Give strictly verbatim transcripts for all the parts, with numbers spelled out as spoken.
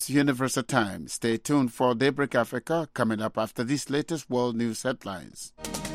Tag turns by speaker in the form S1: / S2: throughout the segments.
S1: Universal Time. Stay tuned for Daybreak Africa coming up after these latest world news headlines.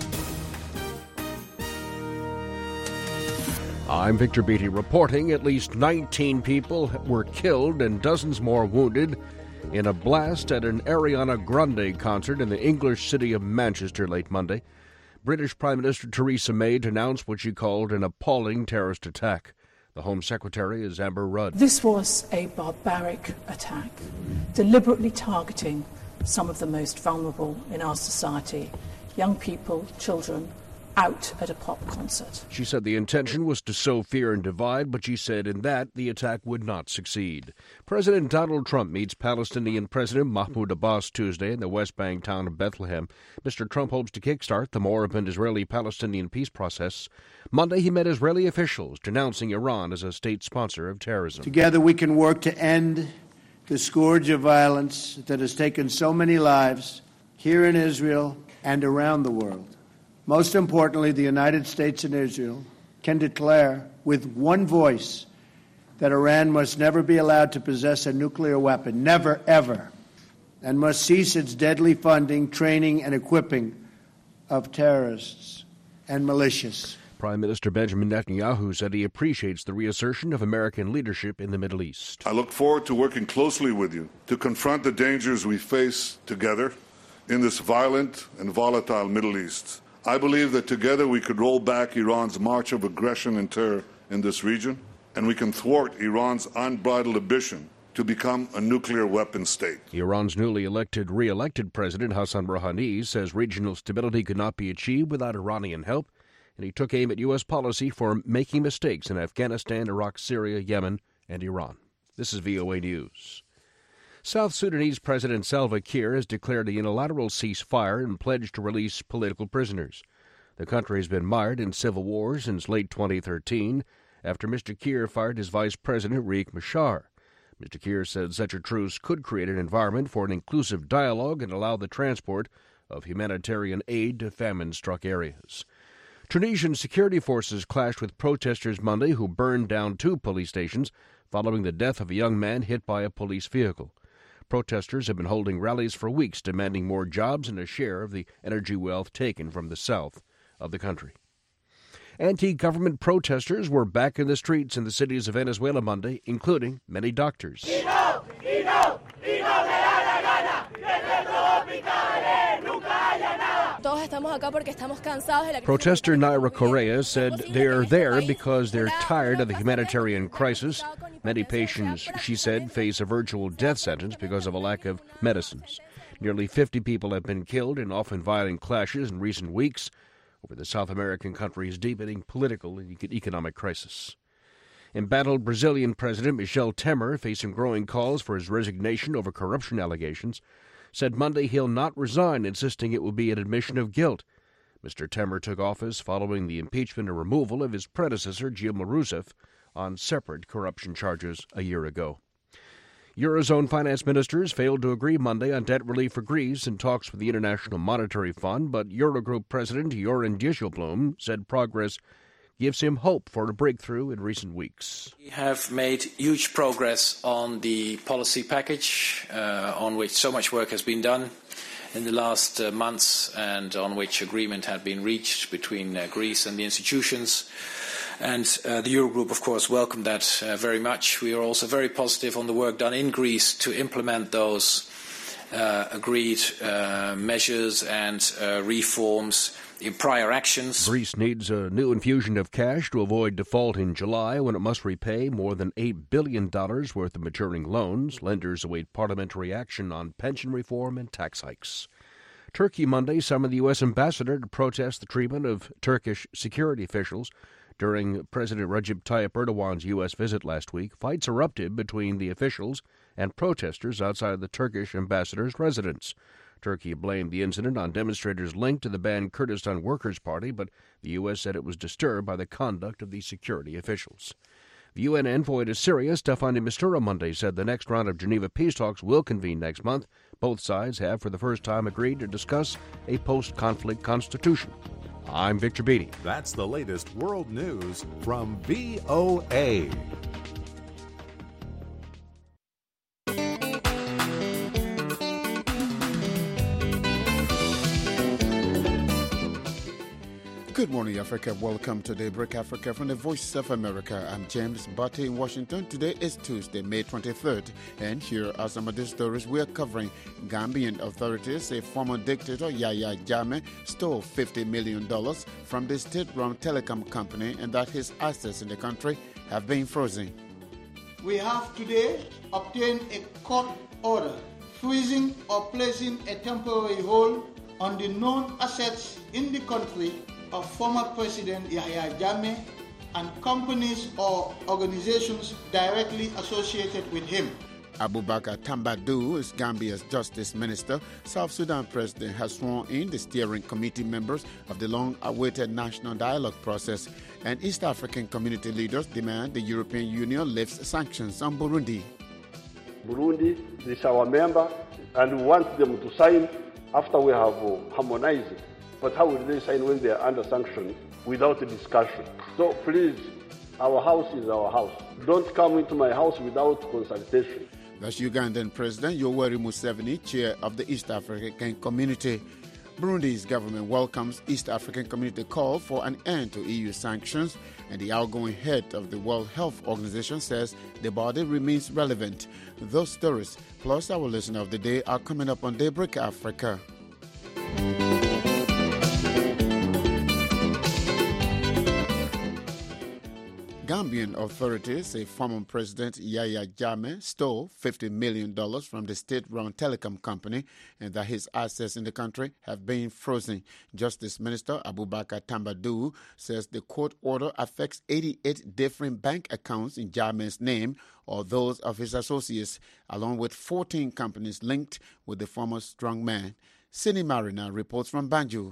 S2: I'm Victor Beattie reporting at least nineteen people were killed and dozens more wounded in a blast at an Ariana Grande concert in the English city of Manchester late Monday. British Prime Minister Theresa May announced what she called an appalling terrorist attack. The Home Secretary is Amber Rudd.
S3: This was a barbaric attack, deliberately targeting some of the most vulnerable in our society, young people, children, out at a pop concert.
S2: She said the intention was to sow fear and divide, but she said in that the attack would not succeed. President Donald Trump meets Palestinian President Mahmoud Abbas Tuesday in the West Bank town of Bethlehem. Mister Trump hopes to kickstart the moribund Israeli-Palestinian peace process. Monday, he met Israeli officials, denouncing Iran as a state sponsor of terrorism.
S4: Together we can work to end the scourge of violence that has taken so many lives here in Israel and around the world. Most importantly, the United States and Israel can declare with one voice that Iran must never be allowed to possess a nuclear weapon, never, ever, and must cease its deadly funding, training, and equipping of terrorists and militias.
S2: Prime Minister Benjamin Netanyahu said he appreciates the reassertion of American leadership in the Middle East.
S5: I look forward to working closely with you to confront the dangers we face together in this violent and volatile Middle East. I believe that together we could roll back Iran's march of aggression and terror in this region, and we can thwart Iran's unbridled ambition to become a nuclear weapon state.
S2: Iran's newly elected, re-elected president Hassan Rouhani says regional stability could not be achieved without Iranian help, and he took aim at U S policy for making mistakes in Afghanistan, Iraq, Syria, Yemen, and Iran. This is V O A News. South Sudanese President Salva Kiir has declared a unilateral ceasefire and pledged to release political prisoners. The country has been mired in civil war since late twenty thirteen after Mister Kiir fired his vice president Riek Machar. Mister Kiir said such a truce could create an environment for an inclusive dialogue and allow the transport of humanitarian aid to famine-struck areas. Tunisian security forces clashed with protesters Monday who burned down two police stations following the death of a young man hit by a police vehicle. Protesters have been holding rallies for weeks demanding more jobs and a share of the energy wealth taken from the south of the country. Anti-government protesters were back in the streets in the cities of Venezuela Monday, including many doctors. Protester Naira Correa said they're there because they're tired of the humanitarian crisis. Many patients, she said, face a virtual death sentence because of a lack of medicines. Nearly fifty people have been killed in often violent clashes in recent weeks over the South American country's deepening political and economic crisis. Embattled Brazilian President Michel Temer, facing growing calls for his resignation over corruption allegations, said Monday he'll not resign, insisting it will be an admission of guilt. Mister Temer took office following the impeachment and removal of his predecessor, Dilma Rousseff, on separate corruption charges a year ago. Eurozone finance ministers failed to agree Monday on debt relief for Greece in talks with the International Monetary Fund, but Eurogroup President Göran Dijsselbloem said progress gives him hope for a breakthrough in recent weeks.
S6: We have made huge progress on the policy package, uh, on which so much work has been done in the last uh, months and on which agreement had been reached between uh, Greece and the institutions. And uh, the Eurogroup, of course, welcomed that uh, very much. We are also very positive on the work done in Greece to implement those uh, agreed uh, measures and uh, reforms in prior actions.
S2: Greece needs a new infusion of cash to avoid default in July when it must repay more than eight billion dollars worth of maturing loans. Lenders await parliamentary action on pension reform and tax hikes. Turkey Monday summoned the U S ambassador to protest the treatment of Turkish security officials during President Recep Tayyip Erdogan's U S visit last week. Fights erupted between the officials and protesters outside the Turkish ambassador's residence. Turkey blamed the incident on demonstrators linked to the banned Kurdistan Workers' Party, but the U S said it was disturbed by the conduct of the security officials. The U N envoy to Syria, Staffan de Mistura, Monday said the next round of Geneva peace talks will convene next month. Both sides have, for the first time, agreed to discuss a post-conflict constitution. I'm Victor Beattie.
S7: That's the latest world news from V O A.
S1: Good morning, Africa. Welcome to Daybreak Africa from the Voice of America. I'm James Butte in Washington. Today is Tuesday, May twenty-third, and here are some of the stories we are covering. Gambian authorities say former dictator Yahya Jammeh stole fifty million dollars from the state-run telecom company and that his assets in the country have been frozen.
S8: We have today obtained a court order freezing or placing a temporary hold on the known assets in the country of former President Yahya Jammeh and companies or organizations directly associated with him.
S1: Abubakar Tambadou is Gambia's Justice Minister. South Sudan President has sworn in the steering committee members of the long-awaited national dialogue process, and East African community leaders demand the European Union lifts sanctions on Burundi.
S9: Burundi is our member, and we want them to sign after we have uh, harmonized it. But how will they sign when they are under sanctions without a discussion? So please, our house is our house. Don't come into my house without consultation.
S1: That's Ugandan President Yoweri Museveni, chair of the East African Community. Burundi's government welcomes East African Community call for an end to E U sanctions, and the outgoing head of the World Health Organization says the body remains relevant. Those stories, plus our listener of the day, are coming up on Daybreak Africa. Gambian authorities say former President Yahya Jammeh stole fifty million dollars from the state-run telecom company and that his assets in the country have been frozen. Justice Minister Abubakar Tambadou says the court order affects eighty-eight different bank accounts in Jammeh's name or those of his associates, along with fourteen companies linked with the former strongman. Sini Marina reports from Banjul.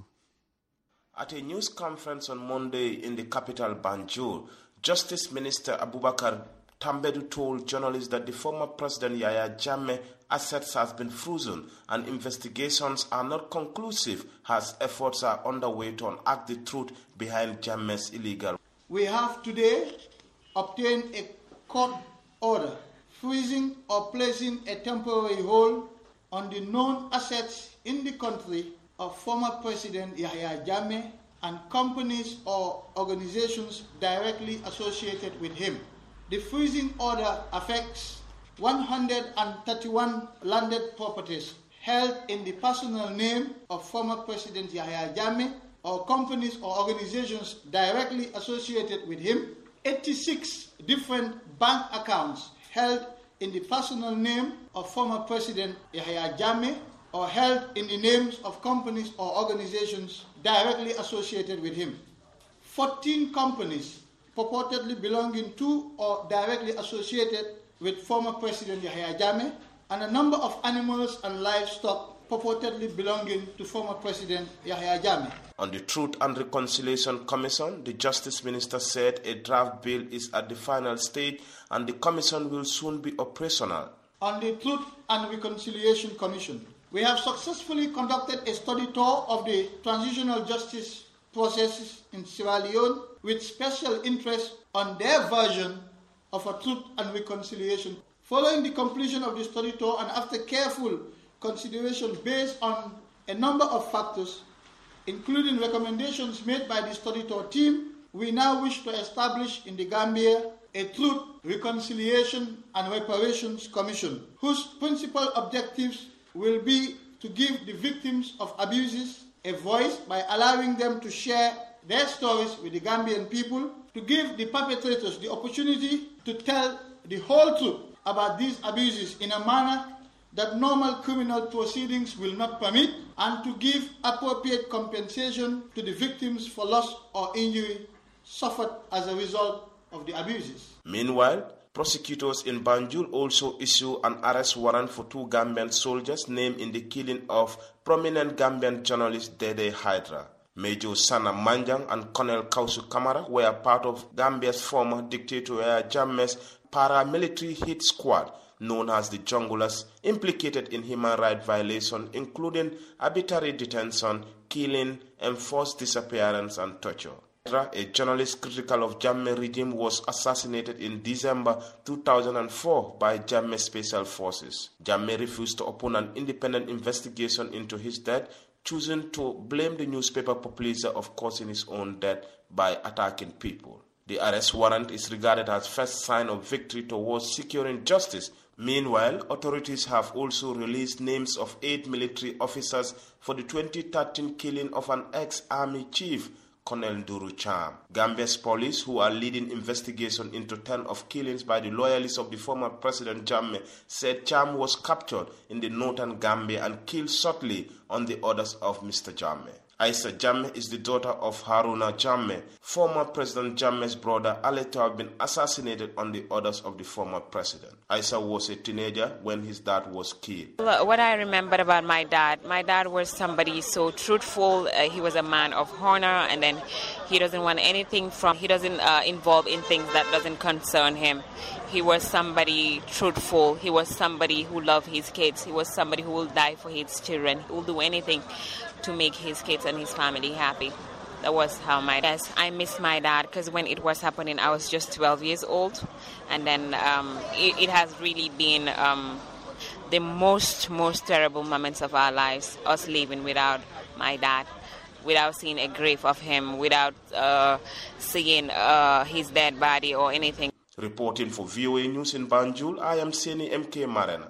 S10: At a news conference on Monday in the capital Banjul, Justice Minister Abubakar Tambadou told journalists that the former President Yahya Jammeh assets has been frozen and investigations are not conclusive as efforts are underway to unearth the truth behind Jammeh's illegal.
S8: We have today obtained a court order freezing or placing a temporary hold on the known assets in the country of former President Yahya Jammeh and companies or organizations directly associated with him. The freezing order affects one hundred thirty-one landed properties held in the personal name of former President Yahya Jammeh or companies or organizations directly associated with him, eighty-six different bank accounts held in the personal name of former President Yahya Jammeh or held in the names of companies or organizations directly associated with him. fourteen companies purportedly belonging to or directly associated with former President Yahya Jammeh, and a number of animals and livestock purportedly belonging to former President Yahya Jammeh.
S10: On the Truth and Reconciliation Commission, the Justice Minister said a draft bill is at the final stage and the commission will soon be operational.
S8: On the Truth and Reconciliation Commission, we have successfully conducted a study tour of the transitional justice processes in Sierra Leone with special interest on their version of a Truth and Reconciliation. Following the completion of the study tour and after careful consideration based on a number of factors, including recommendations made by the study tour team, we now wish to establish in the Gambia a Truth, Reconciliation and Reparations Commission, whose principal objectives will be to give the victims of abuses a voice by allowing them to share their stories with the Gambian people, to give the perpetrators the opportunity to tell the whole truth about these abuses in a manner that normal criminal proceedings will not permit, and to give appropriate compensation to the victims for loss or injury suffered as a result of the abuses.
S10: Meanwhile, prosecutors in Banjul also issue an arrest warrant for two Gambian soldiers named in the killing of prominent Gambian journalist Dede Hydra. Major Sana Manjang and Colonel Kausu Kamara were part of Gambia's former dictator Yahya Jammeh's paramilitary hit squad known as the Junglers, implicated in human rights violations including arbitrary detention, killing, enforced disappearance and torture. A journalist critical of Jammeh regime was assassinated in December two thousand four by Jammeh Special Forces. Jammeh refused to open an independent investigation into his death, choosing to blame the newspaper publisher of causing his own death by attacking people. The arrest warrant is regarded as first sign of victory towards securing justice. Meanwhile, authorities have also released names of eight military officers for the twenty thirteen killing of an ex-army chief, Colonel Duru Cham. Gambia's police, who are leading investigation into ten of killings by the loyalists of the former President Jammeh, said Cham was captured in the northern Gambia and killed shortly on the orders of Mister Jammeh. Aisha Jammeh is the daughter of Haruna Jammeh. Former President Jammeh's brother alleged to have been assassinated on the orders of the former president. Aisha was a teenager when his dad was killed.
S11: What I remember about my dad, my dad was somebody so truthful. Uh, he was a man of honor, and then he doesn't want anything from, he doesn't uh, involve in things that doesn't concern him. He was somebody truthful. He was somebody who loved his kids. He was somebody who will die for his children. He will do anything to make his kids and his family happy. That was how my dad. Yes, I miss my dad because when it was happening, I was just twelve years old, and then um, it, it has really been um, the most, most terrible moments of our lives. Us living without my dad, without seeing a grave of him, without uh, seeing uh, his dead body or anything.
S10: Reporting for V O A News in Banjul, I am Seni M K Marena.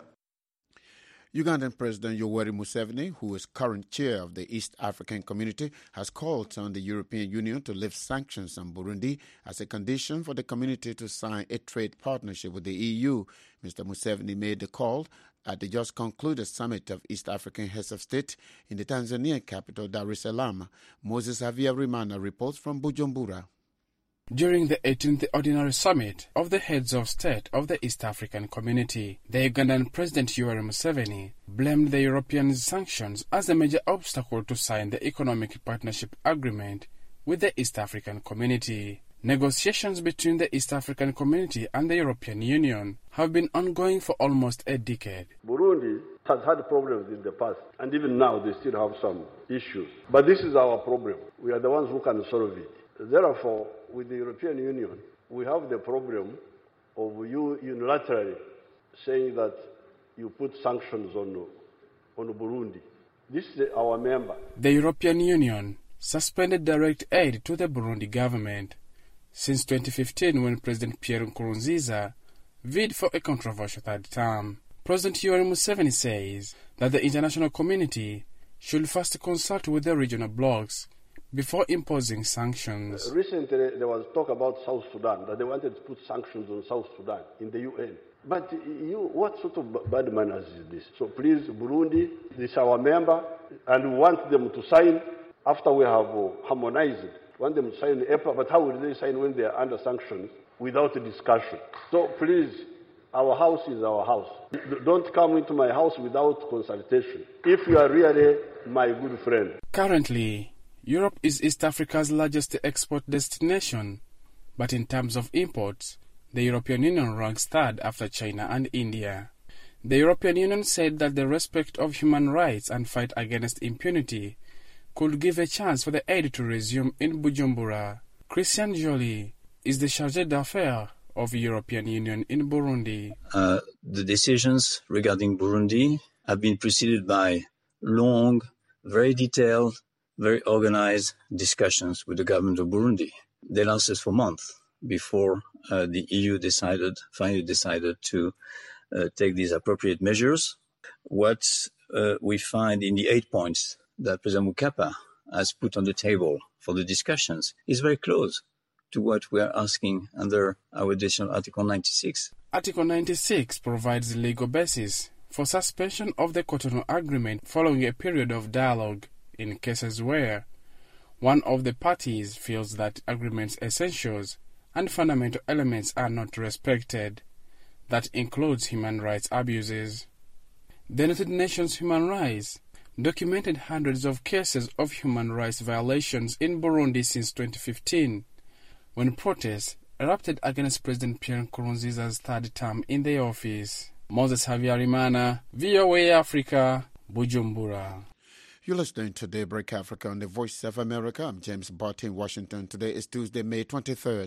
S1: Ugandan President Yoweri Museveni, who is current chair of the East African Community, has called on the European Union to lift sanctions on Burundi as a condition for the community to sign a trade partnership with the E U. Mister Museveni made the call at the just concluded summit of East African heads of state in the Tanzanian capital, Dar es Salaam. Moses Javier Rimana reports from Bujumbura.
S12: During the eighteenth Ordinary Summit of the Heads of State of the East African Community, the Ugandan President Yoweri Museveni blamed the European sanctions as a major obstacle to sign the Economic Partnership Agreement with the East African Community. Negotiations between the East African Community and the European Union have been ongoing for almost a decade.
S9: Burundi has had problems in the past, and even now they still have some issues. But this is our problem. We are the ones who can solve it. Therefore, with the European Union, we have the problem of you unilaterally saying that you put sanctions on, on Burundi. This is our member.
S12: The European Union suspended direct aid to the Burundi government since twenty fifteen, when President Pierre Nkurunziza bid for a controversial third term. President Yoweri Museveni says that the international community should first consult with the regional blocs before imposing sanctions.
S9: Uh, recently, there was talk about South Sudan, that they wanted to put sanctions on South Sudan in the U N. But you, what sort of bad manners is this? So please, Burundi, this is our member, and we want them to sign after we have uh, harmonized it. We want them to sign the E P A, but how will they sign when they are under sanctions without a discussion? So please, our house is our house. Don't come into my house without consultation, if you are really my good friend.
S12: Currently, Europe is East Africa's largest export destination, but in terms of imports, the European Union ranks third after China and India. The European Union said that the respect of human rights and fight against impunity could give a chance for the aid to resume in Bujumbura. Christian Joly is the chargé d'affaires of the European Union in Burundi.
S13: Uh, the decisions regarding Burundi have been preceded by long, very detailed, very organized discussions with the government of Burundi. They lasted for months before uh, the E U decided, finally decided to uh, take these appropriate measures. What uh, we find in the eight points that President Mukapa has put on the table for the discussions is very close to what we are asking under our additional Article ninety-six.
S12: Article ninety-six provides the legal basis for suspension of the Cotonou Agreement following a period of dialogue in cases where one of the parties feels that agreement's essentials and fundamental elements are not respected. That includes human rights abuses. The United Nations Human Rights documented hundreds of cases of human rights violations in Burundi since twenty fifteen, when protests erupted against President Pierre Nkurunziza's third term in the office. Moses Javier Rimana, V O A Africa, Bujumbura.
S1: You're listening to Daybreak Africa on the Voice of America. I'm James Barton in Washington. Today is Tuesday, May twenty-third.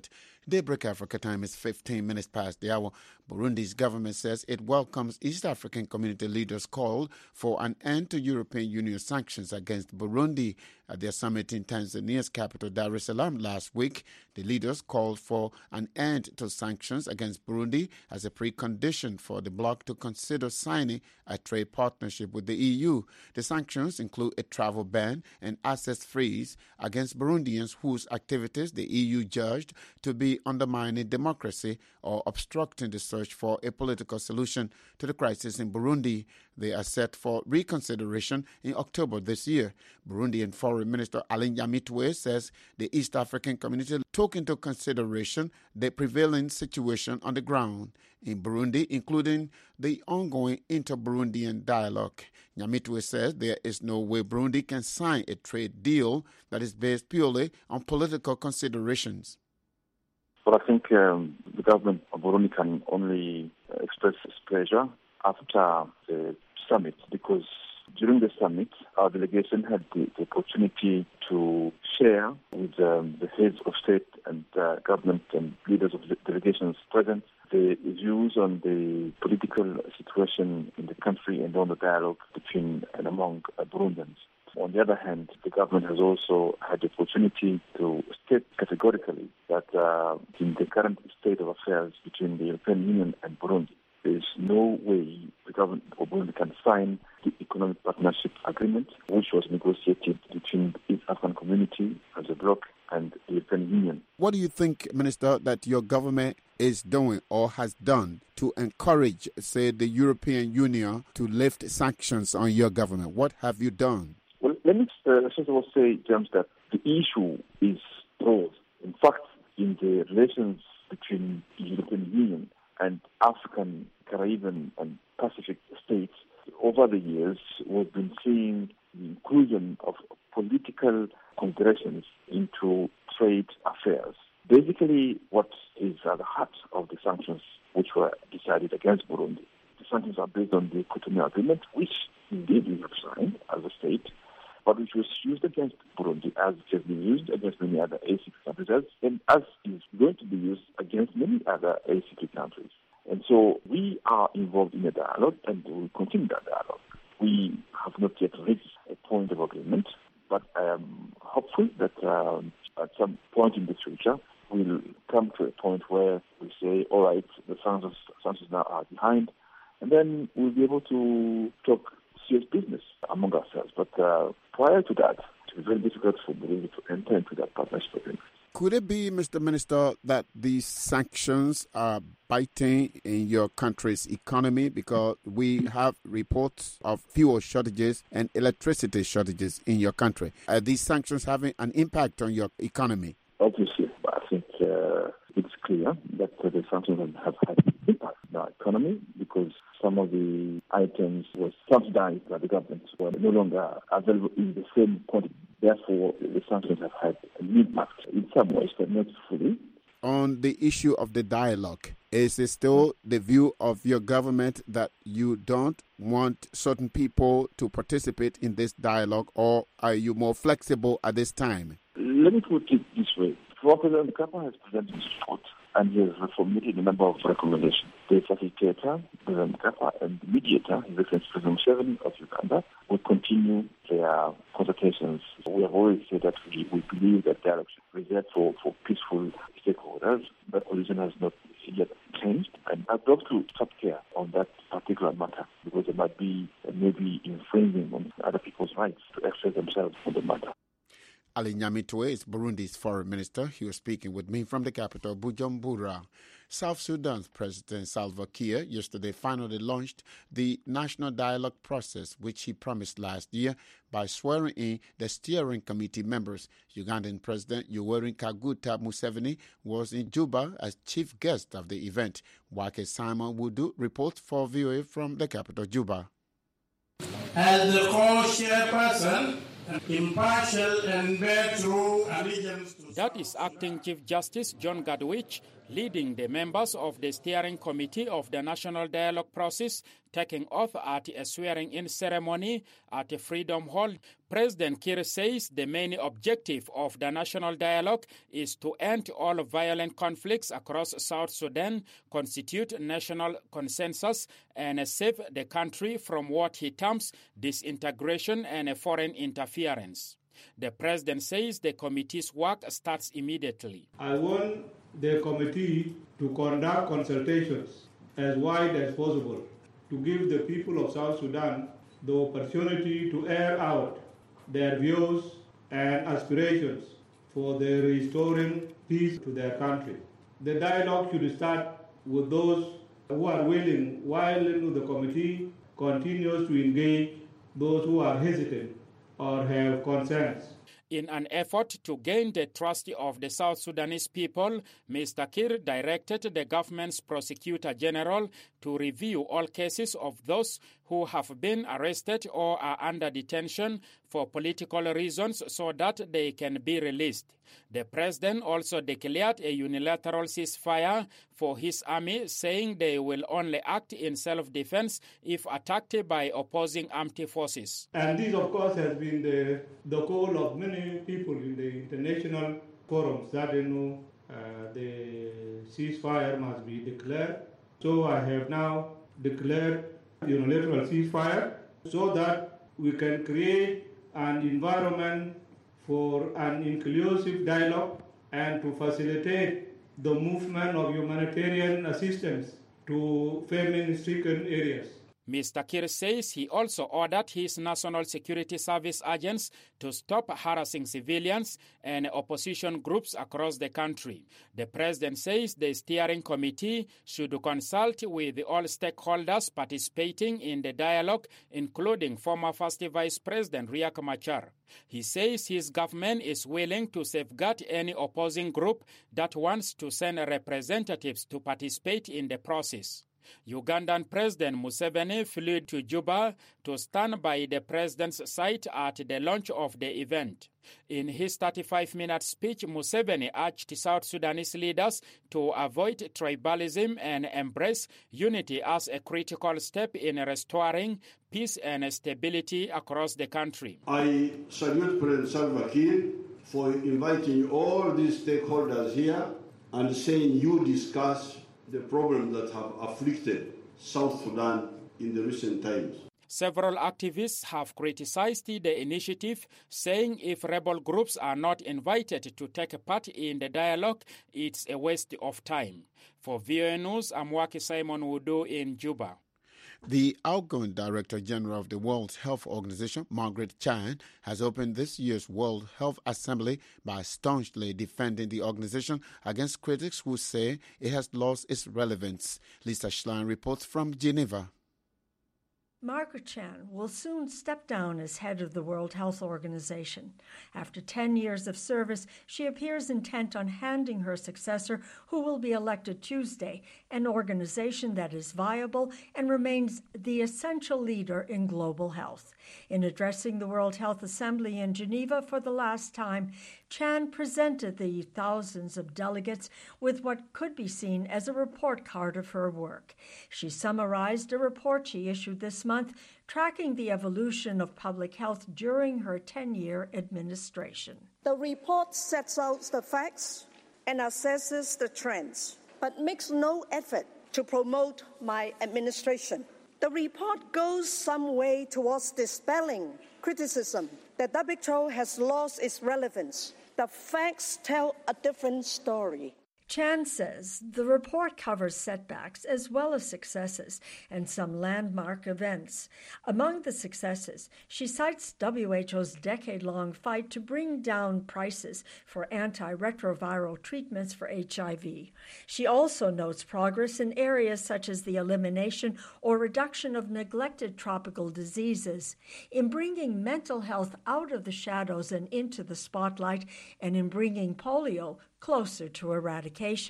S1: Daybreak Africa time is fifteen minutes past the hour. Burundi's government says it welcomes East African community leaders' call for an end to European Union sanctions against Burundi. At their summit in Tanzania's capital, Dar es Salaam, last week, the leaders called for an end to sanctions against Burundi as a precondition for the bloc to consider signing a trade partnership with the E U. The sanctions include a travel ban and access freeze against Burundians whose activities the E U judged to be undermining democracy or obstructing the search for a political solution to the crisis in Burundi. They are set for reconsideration in October this year. Burundian Foreign Minister Alain Nyamitwe says the East African community took into consideration the prevailing situation on the ground in Burundi, including the ongoing inter-Burundian dialogue. Nyamitwe says there is no way Burundi can sign a trade deal that is based purely on political considerations.
S14: Well, I think um, the government of Burundi can only express its pleasure after the summit, because during the summit, our delegation had the, the opportunity to share with um, the heads of state and uh, government and leaders of the delegations present the views on the political situation in the country and on the dialogue between and among uh, Burundians. On the other hand, the government has also had the opportunity to state categorically that uh, in the current state of affairs between the European Union and Burundi, there is no way the government of Burundi can sign the economic partnership agreement, which was negotiated between the East African community as a bloc and the European Union.
S1: What do you think, Minister, that your government is doing or has done to encourage, say, the European Union to lift sanctions on your government? What have you done?
S14: Well, let me uh, first of all say, James, that the issue is broad. In fact, in the relations between the European Union and African, Caribbean, and Pacific states, over the years, we've been seeing the inclusion of political considerations into trade affairs. Basically, what is at the heart of the sanctions which were decided against Burundi. The sanctions are based on the Cotonou Agreement, which indeed we have signed as a state, but which was used against Burundi as it has been used against many other A C P countries, and as is going to be used against many other A C P countries. And so we are involved in a dialogue, and we will continue that dialogue. We have not yet reached a point of agreement, but I am hopeful that um, at some point in the future, we'll come to a point where we say, all right, the sanctions, sanctions now are behind, and then we'll be able to talk serious business among ourselves. But uh, prior to that, it will be very difficult for Burundi to enter into that partnership agreement.
S1: Could it be, Mister Minister, that these sanctions are biting in your country's economy because we have reports of fuel shortages and electricity shortages in your country? Are these sanctions having an impact on your economy?
S14: Obviously, I think uh, it's clear that uh, the sanctions have had an impact on our economy because some of the items were subsidized by the government were no longer available in the same quantity. Therefore, the sanctions have had an impact in some ways, but not fully.
S1: On the issue of the dialogue, is it still the view of your government that you don't want certain people to participate in this dialogue, or are you more flexible at this time?
S14: Let me put it this way. President Mkapa has presented his report, and he has formulated a number of recommendations. The facilitator, President Mkapa, and the mediator, His Excellency President Museveni of Uganda, will continue their consultations. We have always said that we, we believe that dialogue should be reserved for, for peaceful stakeholders. That position has not yet changed, and I'd love to stop care on that particular matter because it might be uh, maybe infringing on other people's rights to express themselves on the matter.
S1: Alain Nyamitwe is Burundi's foreign minister. He was speaking with me from the capital, Bujumbura. South Sudan's President Salva Kiir yesterday finally launched the national dialogue process, which he promised last year by swearing in the steering committee members. Ugandan President Yoweri Kaguta Museveni was in Juba as chief guest of the event. Wake Simon Wudu reports for V O A from the capital, Juba.
S15: As the co-chairperson, impartial and bear true allegiance to...
S16: That is Acting Chief Justice John Gadwich leading the members of the steering committee of the National Dialogue process, taking oath at a swearing-in ceremony at Freedom Hall. President Kiir says the main objective of the National Dialogue is to end all violent conflicts across South Sudan, constitute national consensus, and save the country from what he terms disintegration and foreign interference. The president says the committee's work starts immediately.
S17: I want the committee to conduct consultations as wide as possible to give the people of South Sudan the opportunity to air out their views and aspirations for the restoring peace to their country. The dialogue should start with those who are willing, while the committee continues to engage those who are hesitant or have concerns.
S16: In an effort to gain the trust of the South Sudanese people, Mister Kiir directed the government's Prosecutor General to review all cases of those who have been arrested or are under detention for political reasons so that they can be released. The president also declared a unilateral ceasefire for his army, saying they will only act in self-defense if attacked by opposing armed forces.
S17: And this, of course, has been the, the call of many people in the international forums that you know uh, the ceasefire must be declared. So I have now declared unilateral ceasefire so that we can create an environment for an inclusive dialogue and to facilitate the movement of humanitarian assistance to famine-stricken areas.
S16: Mister Kiir says he also ordered his National Security Service agents to stop harassing civilians and opposition groups across the country. The president says the steering committee should consult with all stakeholders participating in the dialogue, including former First Vice President Riek Machar. He says his government is willing to safeguard any opposing group that wants to send representatives to participate in the process. Ugandan President Museveni flew to Juba to stand by the president's side at the launch of the event. In his thirty-five minute speech, Museveni urged South Sudanese leaders to avoid tribalism and embrace unity as a critical step in restoring peace and stability across the country.
S9: I salute President Salva Kiir for inviting all these stakeholders here and saying you discuss the problems that have afflicted South Sudan in the recent times.
S16: Several activists have criticized the initiative, saying if rebel groups are not invited to take part in the dialogue, it's a waste of time. For V O A News, I'm Waki Simon Wudu in Juba.
S1: The outgoing Director General of the World Health Organization, Margaret Chan, has opened this year's World Health Assembly by staunchly defending the organization against critics who say it has lost its relevance. Lisa Schlein reports from Geneva.
S18: Margaret Chan will soon step down as head of the World Health Organization. After ten years of service, she appears intent on handing her successor, who will be elected Tuesday, an organization that is viable and remains the essential leader in global health. In addressing the World Health Assembly in Geneva for the last time, Chan presented the thousands of delegates with what could be seen as a report card of her work. She summarized a report she issued this month tracking the evolution of public health during her ten-year administration.
S19: The report sets out the facts and assesses the trends, but makes no effort to promote my administration. The report goes some way towards dispelling criticism that W H O has lost its relevance. The facts tell a different story.
S18: Chan says the report covers setbacks as well as successes and some landmark events. Among the successes, she cites W H O's decade-long fight to bring down prices for antiretroviral treatments for H I V. She also notes progress in areas such as the elimination or reduction of neglected tropical diseases, in bringing mental health out of the shadows and into the spotlight, and in bringing polio closer to eradication.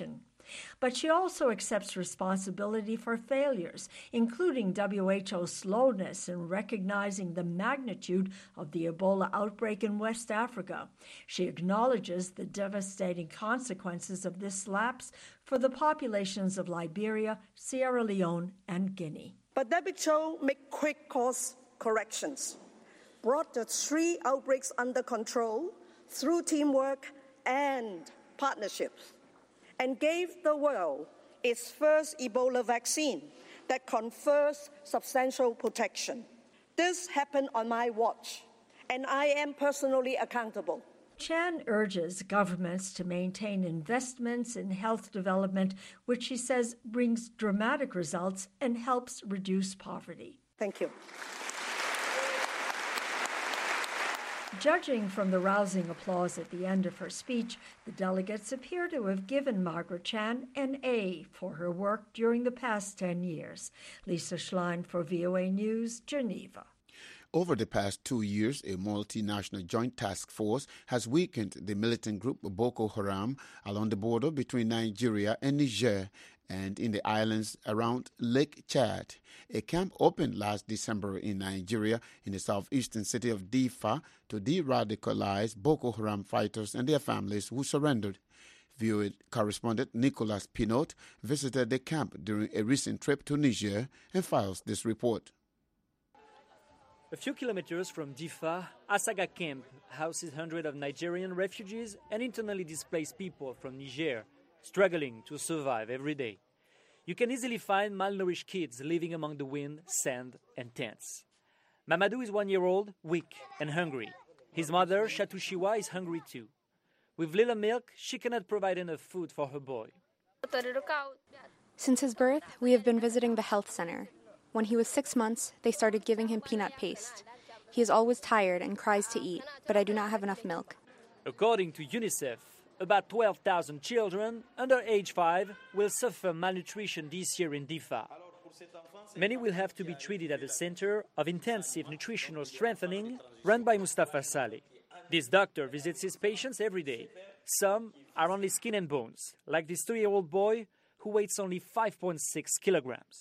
S18: But she also accepts responsibility for failures, including W H O's slowness in recognizing the magnitude of the Ebola outbreak in West Africa. She acknowledges the devastating consequences of this lapse for the populations of Liberia, Sierra Leone, and Guinea.
S19: But W H O made quick course corrections, brought the three outbreaks under control through teamwork and partnerships, and gave the world its first Ebola vaccine that confers substantial protection. This happened on my watch, and I am personally accountable.
S18: Chan urges governments to maintain investments in health development, which she says brings dramatic results and helps reduce poverty.
S19: Thank you.
S18: Judging from the rousing applause at the end of her speech, the delegates appear to have given Margaret Chan an A for her work during the past ten years. Lisa Schlein for V O A News, Geneva.
S1: Over the past two years, a multinational joint task force has weakened the militant group Boko Haram along the border between Nigeria and Niger and in the islands around Lake Chad. A camp opened last December in Nigeria in the southeastern city of Difa to de-radicalize Boko Haram fighters and their families who surrendered. V O A correspondent Nicolas Pinot visited the camp during a recent trip to Niger and files this report.
S20: A few kilometers from Difa, Asaga Camp houses hundreds of Nigerian refugees and internally displaced people from Niger, struggling to survive every day. You can easily find malnourished kids living among the wind, sand, and tents. Mamadou is one year old, weak, and hungry. His mother, Shatushiwa, is hungry too. With little milk, she cannot provide enough food for her boy.
S21: Since his birth, we have been visiting the health center. When he was six months, they started giving him peanut paste. He is always tired and cries to eat, but I do not have enough milk.
S20: According to UNICEF, about twelve thousand children under age five will suffer malnutrition this year in Difa. Many will have to be treated at the Center of Intensive Nutritional Strengthening run by Mustafa Saleh. This doctor visits his patients every day. Some are only skin and bones, like this two-year-old boy who weighs only five point six kilograms.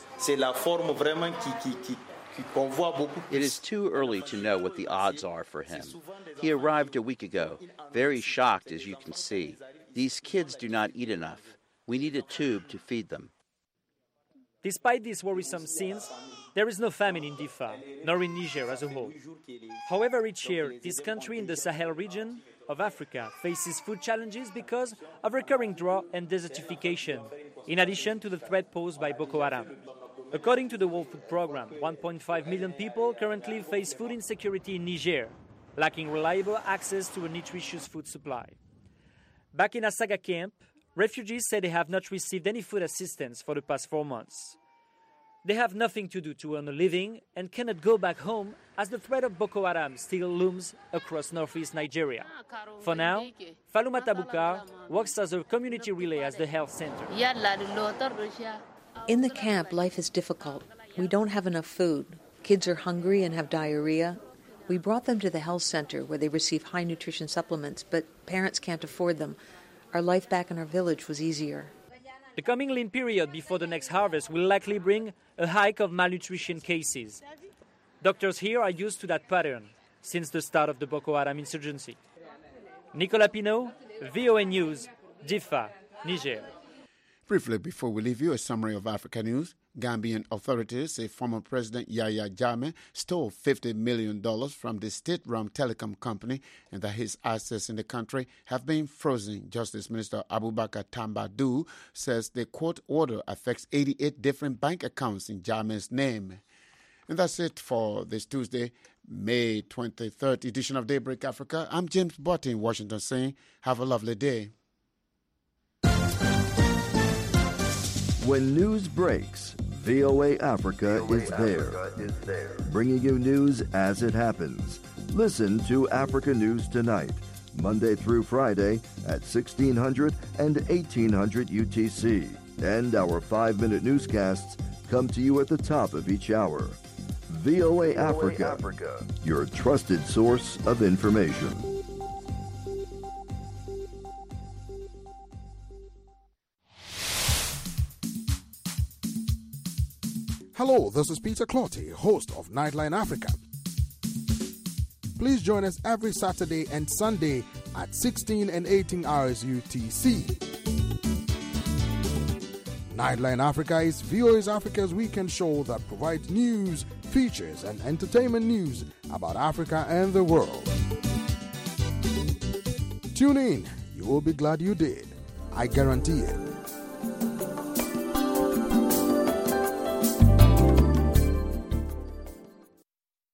S22: It is too early to know what the odds are for him. He arrived a week ago, very shocked, as you can see. These kids do not eat enough. We need a tube to feed them.
S20: Despite these worrisome scenes, there is no famine in Difa, nor in Niger as a whole. However, each year, this country in the Sahel region of Africa faces food challenges because of recurring drought and desertification, in addition to the threat posed by Boko Haram. According to the World Food Programme, one point five million people currently face food insecurity in Niger, lacking reliable access to a nutritious food supply. Back in Asaga camp, refugees say they have not received any food assistance for the past four months. They have nothing to do to earn a living and cannot go back home as the threat of Boko Haram still looms across northeast Nigeria. For now, Faloumata Bukar works as a community relay at the health center.
S23: In the camp, life is difficult. We don't have enough food. Kids are hungry and have diarrhea. We brought them to the health center where they receive high nutrition supplements, but parents can't afford them. Our life back in our village was easier.
S20: The coming lean period before the next harvest will likely bring a hike of malnutrition cases. Doctors here are used to that pattern since the start of the Boko Haram insurgency. Nicolas Pinot, V O A News, Difa, Niger.
S1: Briefly, before we leave you, a summary of Africa news. Gambian authorities say former President Yahya Jammeh stole fifty million dollars from the state-run telecom company and that his assets in the country have been frozen. Justice Minister Abubakar Tambadou says the court order affects eighty-eight different bank accounts in Jammeh's name. And that's it for this Tuesday, May twenty-third edition of Daybreak Africa. I'm James Botte in Washington saying, have a lovely day.
S24: When news breaks, V O A Africa, V O A is, there, Africa is there, bringing you news as it happens. Listen to Africa News Tonight, Monday through Friday at sixteen hundred and eighteen hundred U T C. And our five-minute newscasts come to you at the top of each hour. V O A, V O A Africa, Africa, your trusted source of information.
S3: Hello, this is Peter Clotty, host of Nightline Africa. Please join us every Saturday and Sunday at sixteen and eighteen hours U T C. Nightline Africa is V O A's Africa's weekend show that provides news, features, and entertainment news about Africa and the world. Tune in. You will be glad you did. I guarantee it.